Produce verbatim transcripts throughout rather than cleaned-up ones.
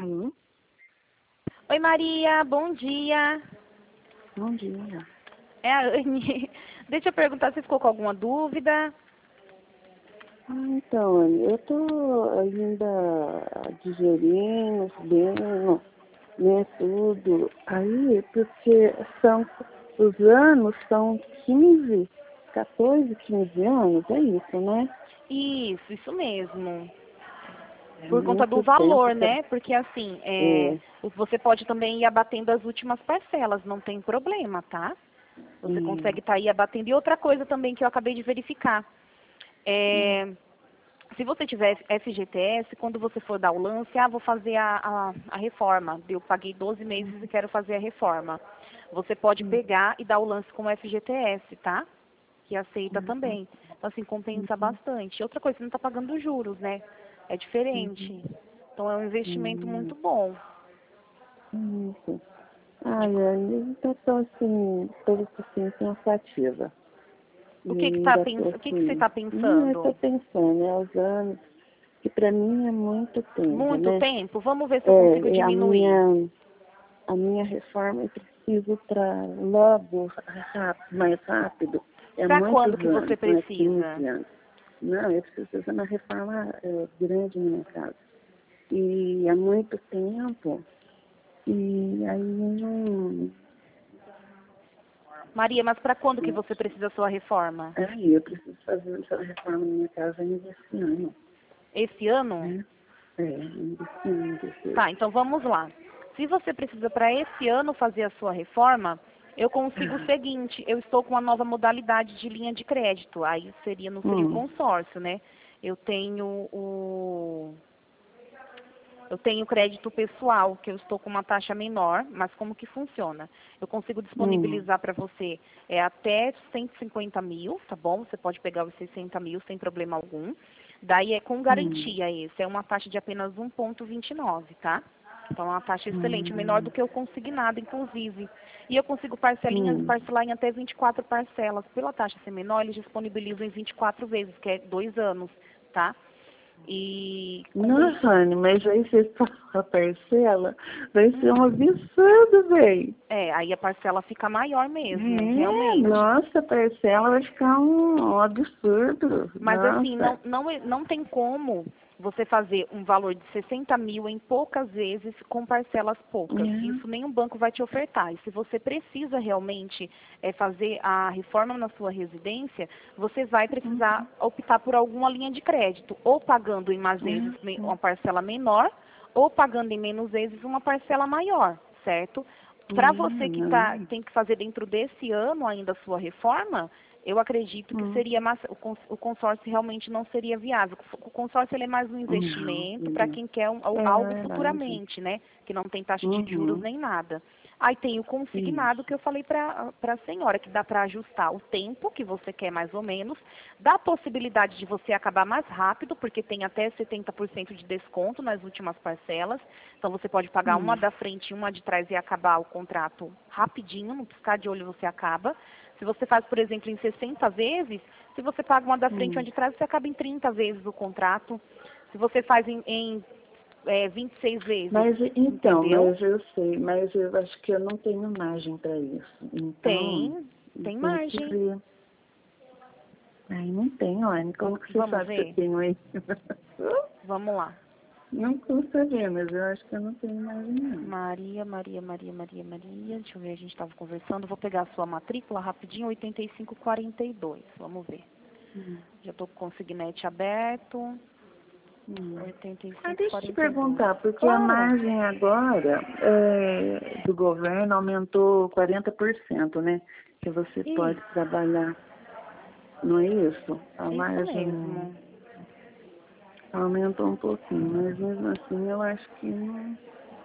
Alô? Oi, Maria, bom dia. Bom dia. É a Anne. Deixa eu perguntar se ficou com alguma dúvida. Ah, então, Anne, eu tô ainda digerindo, vendo, né, tudo. Aí, porque são, os anos são quinze, quatorze, quinze anos, é isso, né? Isso, isso mesmo. É Por conta do muito tempo valor, pra... né? Porque assim, é, É, você pode também ir abatendo as últimas parcelas, não tem problema, tá? Você é, consegue estar aí abatendo. E outra coisa também que eu acabei de verificar. hum, É, se você tiver F G T S, quando você for dar o lance, ah, vou fazer a, a, a reforma. Eu paguei doze meses e quero fazer a reforma. Você pode hum, pegar e dar o lance com o F G T S, tá? Que aceita hum, hum, também. Então, assim, compensa hum, bastante. Outra coisa, você não está pagando juros, né? É hum, diferente. Então, é um investimento hum, muito bom. hum, isso. Ai, De- Anne, eu tô assim, tô assim, pensativa. E O que que tá ainda pens... tô O que que você assim, está não, eu tô pensando? pensando, é os anos, que para mim é muito tempo, Muito né? tempo? Vamos ver se eu consigo É, é a diminuir. minha, a minha reforma eu preciso para logo, rápido, mais rápido, é Para muitos quando que você anos, não é precisa? quinze anos. Não, eu preciso fazer uma reforma é, grande na minha casa. E há muito tempo, e aí não, Maria, mas para quando que você precisa da sua reforma? aí eu preciso fazer essa reforma na minha casa ainda esse ano, Esse ano? né? É, ainda esse ano, desse- Tá, então vamos lá. Se você precisa para esse ano fazer a sua reforma, eu consigo o seguinte, eu estou com uma nova modalidade de linha de crédito. Aí seria, não seria o Hum, consórcio, né? Eu tenho o eu tenho crédito pessoal, que eu estou com uma taxa menor, mas como que funciona? Eu consigo hum, disponibilizar para você é, até cento e cinquenta mil, tá bom? Você pode pegar os sessenta mil sem problema algum. Daí é com hum, garantia esse, é uma taxa de apenas um vírgula vinte e nove, tá? Então é uma taxa excelente, menor hum, do que o consignado, inclusive. E eu consigo parcelinhas, hum. parcelar em até vinte e quatro parcelas. Pela taxa ser menor, eles disponibilizam em vinte e quatro vezes, que é dois anos, tá? E com boni- Nossa, Anne, mas aí você fala a parcela, vai ser um Hum. absurdo, velho. É, aí a parcela fica maior mesmo, É, realmente. nossa, a parcela vai ficar um, um absurdo. Mas assim, Nossa. não, não, é- não tem como você fazer um valor de sessenta mil em poucas vezes com parcelas poucas. Isso É. nenhum banco vai te ofertar. E se você precisa realmente é, fazer a reforma na sua residência, você vai precisar optar por alguma linha de crédito, ou pagando em mais vezes me- É. uma parcela menor, ou pagando em menos vezes uma parcela maior, certo? É, Para você que tá, não. tem que fazer dentro desse ano ainda a sua reforma, eu acredito que Hum, seria mais, o, cons- o consórcio realmente não seria viável. O consórcio ele é mais um Não, investimento para filha. quem quer um- al- É algo verdade. futuramente, né? Que não tem taxa de juros Uhum. nem nada. Aí tem o consignado Isso. que eu falei para a senhora, que dá para ajustar o tempo que você quer mais ou menos, dá a possibilidade de você acabar mais rápido, porque tem até setenta por cento de desconto nas últimas parcelas. Então você pode pagar uma Hum. da frente e uma de trás e acabar o contrato rapidinho, no piscar de olho você acaba. Se você faz, por exemplo, em sessenta vezes, se você paga uma da frente e uma Hum. de trás, você acaba em trinta vezes o contrato. Se você faz em, em é, vinte e seis vezes, Mas então, entendeu? mas eu sei, mas eu acho que eu não tenho margem para isso. Então, Tem, eu tem tenho que margem. ver. Aí não tenho, Anne. Como que você Vamos sabe que eu ver? tenho aí? Vamos lá. Não custa ver, mas eu acho que eu não tenho margem não. Maria, Maria, Maria, Maria, Maria. Deixa eu ver, a gente estava conversando. Vou pegar a sua matrícula rapidinho, oitenta e cinco quarenta e dois. Vamos ver. Hum. Já estou com o consignete aberto. Hum. Ah, oitenta e cinco deixa eu te quarenta e dois. perguntar, porque a Claro. margem agora é, do governo aumentou quarenta por cento, né? Que você pode Isso, trabalhar, não é isso? A isso margem mesmo. aumentou um pouquinho, mas mesmo assim eu acho que não.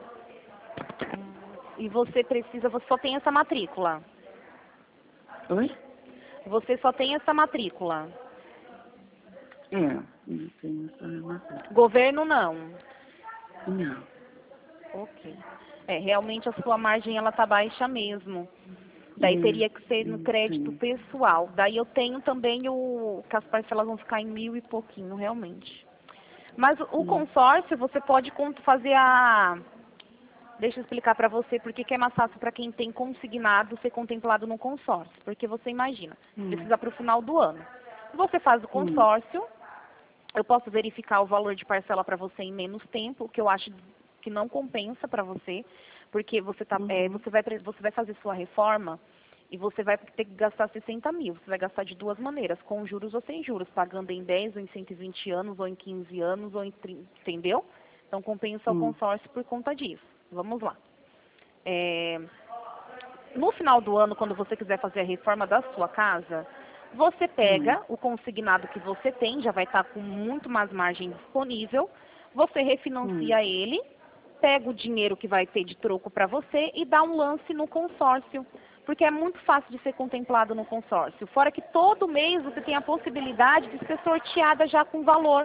E você precisa, você só tem essa matrícula. Oi? Você só tem essa matrícula. É, não tem essa matéria. Governo não. Não. Ok. É, realmente a sua margem ela tá baixa mesmo. Daí Hum, teria que ser no hum, crédito sim. pessoal. Daí eu tenho também o que as parcelas vão ficar em mil e pouquinho, realmente. Mas o, o consórcio, você pode con- fazer a... Deixa eu explicar para você porque que é mais fácil para quem tem consignado ser contemplado no consórcio. Porque você imagina, Hum. precisa para o final do ano. Você faz o Hum. consórcio, eu posso verificar o valor de parcela para você em menos tempo, o que eu acho que não compensa para você, porque você, tá, é, Uhum. você, vai, pre- você vai fazer sua reforma e você vai ter que gastar sessenta mil. Você vai gastar de duas maneiras, com juros ou sem juros, pagando em dez ou em cento e vinte anos, ou em quinze anos, ou em trinta, entendeu? Então compensa o Hum. consórcio por conta disso. Vamos lá. É, no final do ano, quando você quiser fazer a reforma da sua casa, você pega Hum. o consignado que você tem, já vai estar com muito mais margem disponível, você refinancia Hum. ele, pega o dinheiro que vai ter de troco para você e dá um lance no consórcio, porque é muito fácil de ser contemplado no consórcio. Fora que todo mês você tem a possibilidade de ser sorteada já com valor.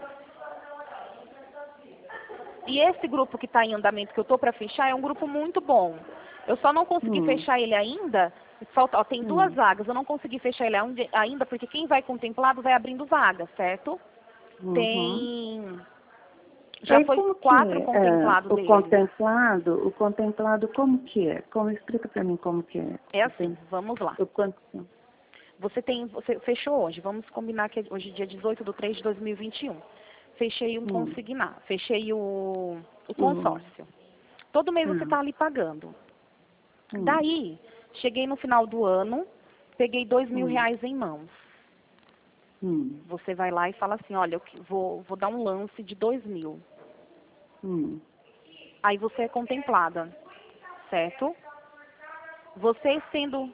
E esse grupo que está em andamento, que eu estou para fechar, é um grupo muito bom. Eu só não consegui Hum. fechar ele ainda. Falta, ó, tem duas Hum. vagas. Eu não consegui fechar ele aonde- ainda porque quem vai contemplado vai abrindo vagas, certo? Uhum. Tem... Já Aí foi como que quatro é, é, contemplados o deles. contemplado, o contemplado como que é? Como explica para mim como que é? É Tem assim, vamos lá. o quanto? Você tem, você fechou hoje, vamos combinar que é hoje é dia dezoito de três de dois mil e vinte e um. Fechei um Hum. consignar, fechei o, o Hum. consórcio. Todo mês você Hum. está ali pagando. Hum. Daí, cheguei no final do ano, peguei dois mil Hum. reais em mãos. Hum. Você vai lá e fala assim, olha, eu que- vou, vou dar um lance de dois mil. Hum. Aí você é contemplada, certo? Você sendo...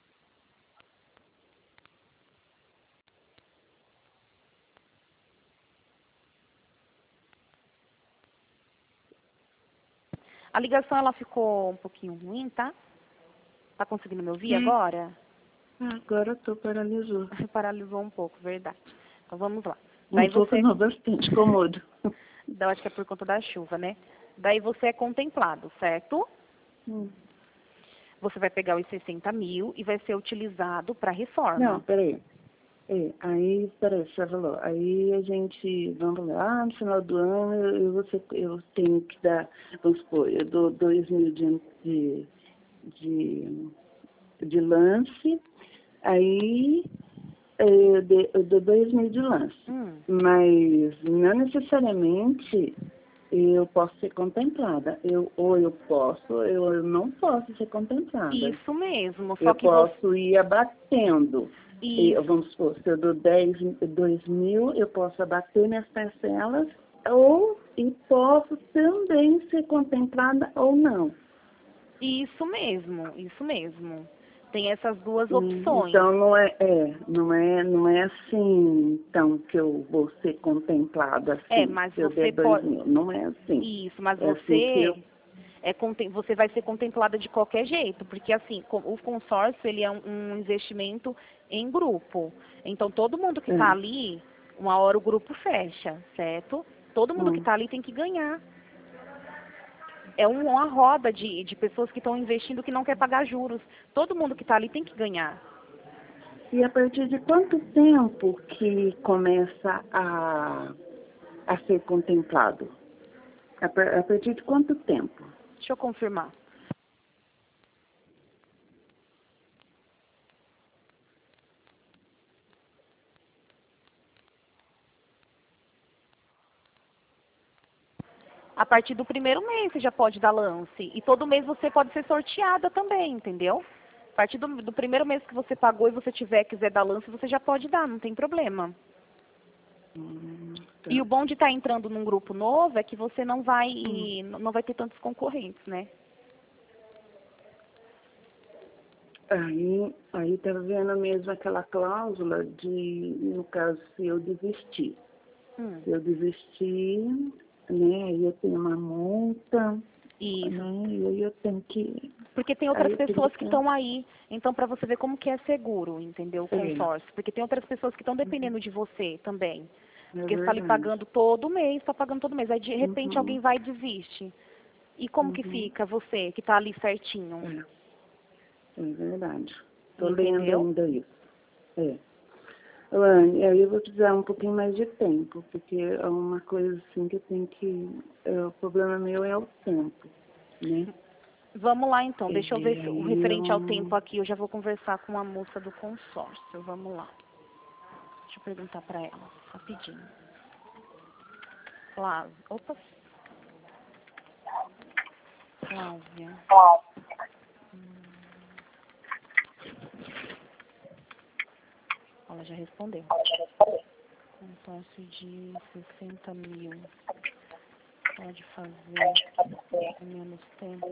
A ligação, ela ficou um pouquinho ruim, tá? Tá conseguindo me ouvir Hum. agora? Agora eu tô paralisou. Paralisou um pouco, verdade. Então vamos lá. Um Daí pouco você... não, bastante cômodo. Eu acho que é por conta da chuva, né? Daí você é contemplado, certo? Hum. Você vai pegar os sessenta mil e vai ser utilizado para Não, reforma. peraí. É, aí, peraí, você falou. Aí a gente, vamos lá, ah, no final do ano eu, eu, vou ser- eu tenho que dar, vamos supor, eu dou dois mil de, de, de, de lance, aí eu, de, eu dou dois mil de lance. Hum. Mas não necessariamente eu posso ser contemplada. Eu, ou eu posso, eu, eu não posso ser contemplada. Isso mesmo, só Eu que você... posso ir abatendo. E, Isso, vamos supor, se eu dou dez, dois mil, eu posso abater minhas parcelas ou e posso também ser contemplada ou não. isso mesmo, isso mesmo. Tem essas duas Hum. opções. Então não é, é, não é, não é assim, então que eu vou ser contemplada assim, É, mas se eu der você dois pode... mil. Não é assim. Isso, mas É assim que eu. você... É, contem- você vai ser contemplada de qualquer jeito, porque assim, co- o consórcio ele é um, um investimento em grupo. Então todo mundo que está É. ali, uma hora o grupo fecha, certo? Todo mundo que Hum. está ali tem que ganhar. É um- uma roda de, de pessoas que estão investindo que não quer pagar juros. Todo mundo que está ali tem que ganhar. E a partir de quanto tempo que começa a, a ser contemplado? A, par- a partir de quanto tempo? Deixa eu confirmar. A partir do primeiro mês você já pode dar lance. E todo mês você pode ser sorteada também, entendeu? A partir do, do primeiro mês que você pagou e você tiver, quiser dar lance, você já pode dar, não tem problema. Hum, tá. E o bom de estar entrando num grupo novo é que você não vai, Hum. não vai ter tantos concorrentes, né? Aí, aí tá vendo mesmo aquela cláusula de, no caso, se eu desistir. Hum, Se eu desistir, né, aí eu tenho uma multa, isso. né, e aí eu tenho que... Porque tem Aí outras eu tenho pessoas que que... estão aí. Então, para você ver como que é seguro, entendeu? O É, consórcio. Porque tem outras pessoas que estão dependendo de você também. é Porque você está ali verdade. pagando todo mês, está pagando todo mês. Aí, de repente, Uhum, alguém vai e desiste. E como que uhum, fica você, que está ali certinho? é, é verdade. Tô lendo Entendeu? ainda isso. É. Lani, aí eu vou precisar um pouquinho mais de tempo, porque é uma coisa assim que eu tenho que... é, o problema meu é o tempo, né? Vamos lá então, E deixa eu ver se o aí referente ao eu... tempo aqui, eu já vou conversar com a moça do consórcio. Vamos lá. Deixa eu perguntar para ela, rapidinho. Flávia. Opa. Flávia. Hum, ela já respondeu. Consórcio de sessenta mil. Pode fazer em menos tempo.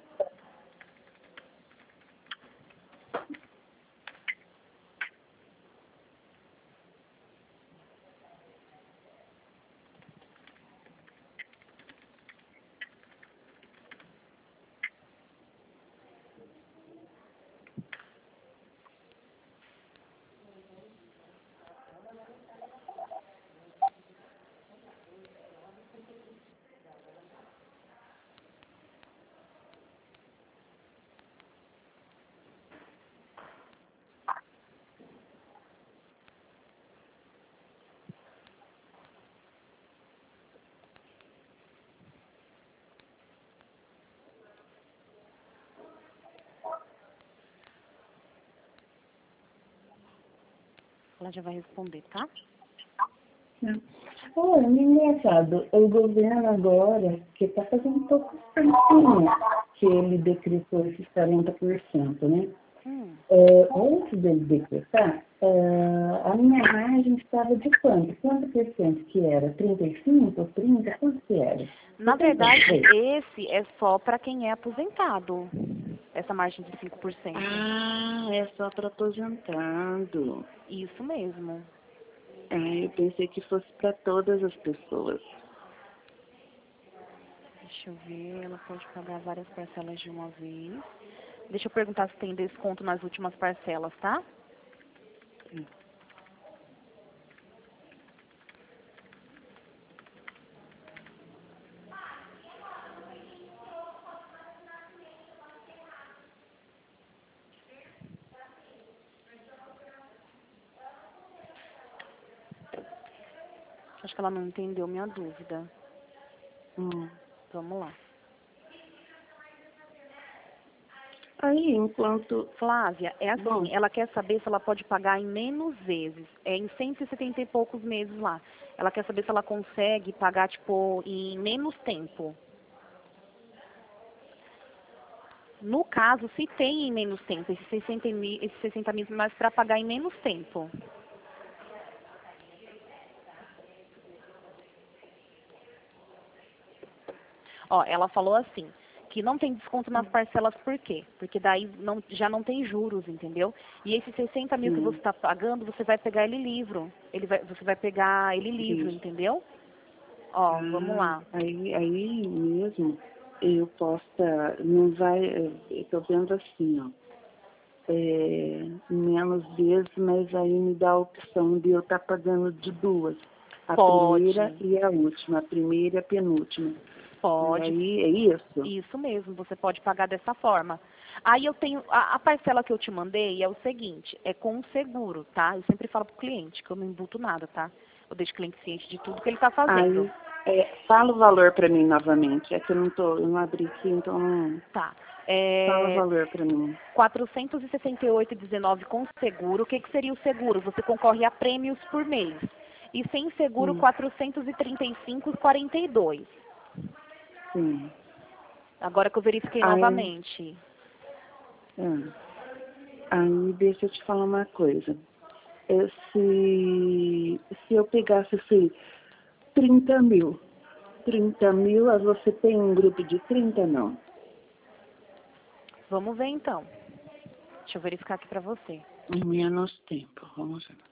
Ela já vai responder, tá? Olha, é engraçado, o governo agora, que está fazendo pouco tempo, né, que ele decretou esses quarenta por cento, né? Hum. É, antes dele decretar, é, a minha margem estava de quanto? Quanto por cento que era? trinta e cinco, trinta? Quanto que era? Na Você tem verdade, ideia? esse é só para quem é aposentado. Essa margem de cinco por cento. Ah, é só para aposentado. Isso mesmo. Ah, eu pensei que fosse para todas as pessoas. Deixa eu ver, ela pode pagar várias parcelas de uma vez. Deixa eu perguntar se tem desconto nas últimas parcelas, tá? Acho que ela não entendeu minha dúvida. Hum. Vamos lá. Aí, enquanto... Flávia, é Bom, assim, ela quer saber se ela pode pagar em menos vezes. É em cento e setenta e poucos meses lá. Ela quer saber se ela consegue pagar, tipo, em menos tempo. No caso, se tem em menos tempo, esses sessenta mil, esses sessenta mil, mas para pagar em menos tempo. Ó, ela falou assim, que não tem desconto nas parcelas, por quê? Porque daí não, já não tem juros, entendeu? E esses sessenta mil que você sim, está pagando, você vai pegar ele livre. Ele vai, você vai pegar ele livre, isso. entendeu? Ó, vamos Ah, lá. aí, aí mesmo eu posso tá, não vai, eu tô vendo assim, ó, é, menos vezes, mas aí me dá a opção de eu estar pagando de duas, a primeira Pode, e a última, a primeira e a penúltima. E pode. aí é isso? Isso mesmo, você pode pagar dessa forma. Aí eu tenho, a, a parcela que eu te mandei é o seguinte, é com o seguro, tá? Eu sempre falo pro cliente que eu não embuto nada, tá? Eu deixo o cliente ciente de tudo que ele está fazendo. Aí, é, fala o valor para mim novamente, é que eu não tô, eu não abri aqui, então não, Tá. fala o É, valor para mim. quatrocentos e sessenta e oito reais e dezenove com seguro. O que, que seria o seguro? Você concorre a prêmios por mês. E sem seguro, Sim, quatrocentos e trinta e cinco reais e quarenta e dois. sim. Agora que eu verifiquei Aí, novamente. ah, aí deixa eu te falar uma coisa. É, se, se eu pegasse assim, trinta mil, trinta mil, ah, você tem um grupo de trinta, não? Vamos ver então. Deixa eu verificar aqui pra você. Em menos tempo, vamos ver.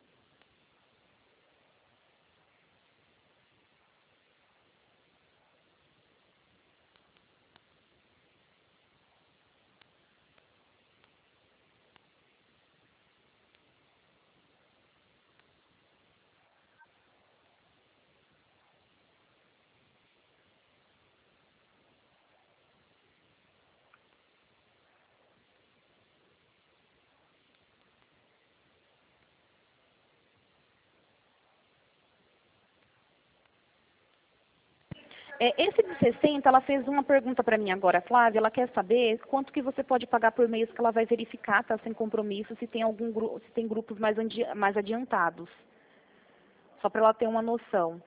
É, esse de sessenta, ela fez uma pergunta para mim agora, Flávia, ela quer saber quanto que você pode pagar por mês, que ela vai verificar, tá, sem compromisso, se tem algum gru se tem grupos mais, andi mais adiantados. Só para ela ter uma noção.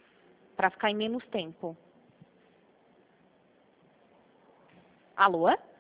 Para ficar em menos tempo. Alô?